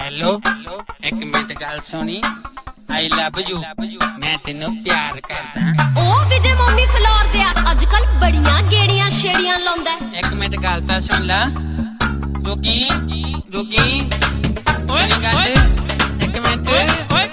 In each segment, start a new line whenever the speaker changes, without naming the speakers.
hello एक minute गल सुनी आई लव यू मैं तेनू प्यार करदा
ओ विजय मम्मी फ्लोर दे आजकल बड़ियां गेड़ियां छेड़ियां लाਉਂदा
एक मिनट गल ता सुन ला रुकी ओए गल एक मिनट ओए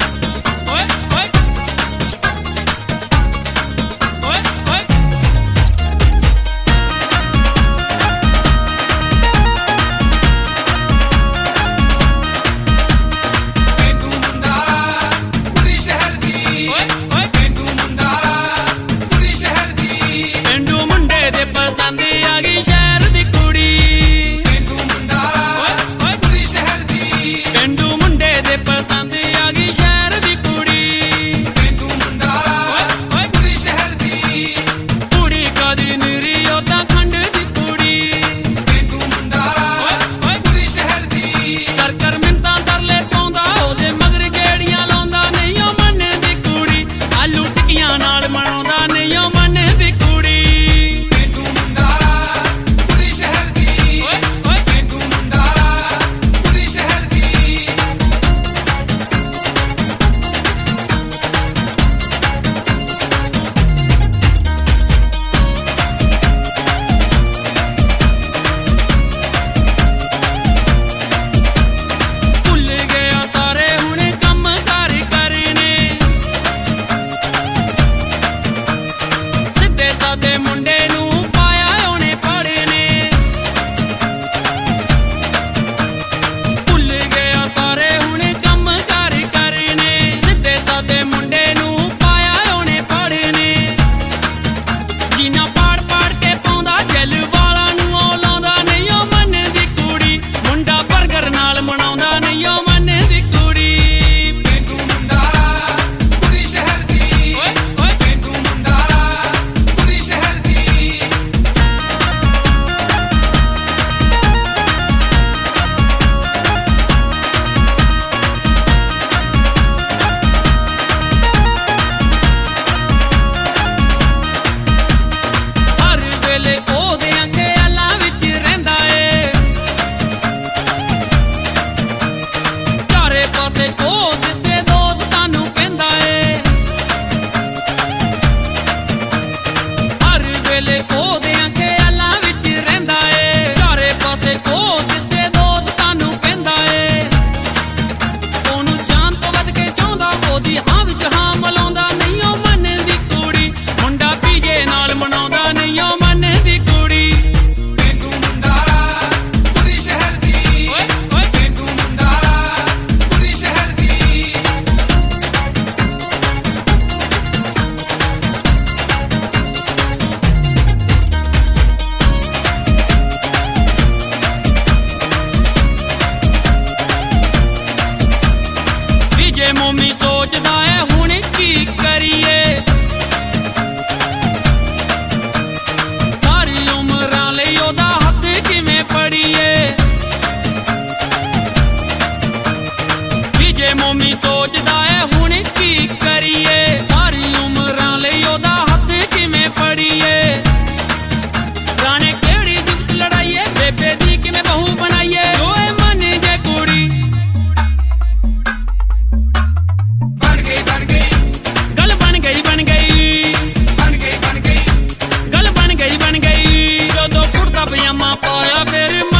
मोमी सोचदा है हुण की करिए सारी उमरां लई ओदा हत्थ किवें फड़िए विजय मोमी सोचदा है हुण की करिए सारी उमरां लई ओदा हत्थ किवें फड़िए राणे केड़ी जुगत लड़ाइए बेबे दी किवें बहू बनाइए ओए मन जे कुड़ी बन गई गल बन गई जदों कुड़ता पजामा पाया फिर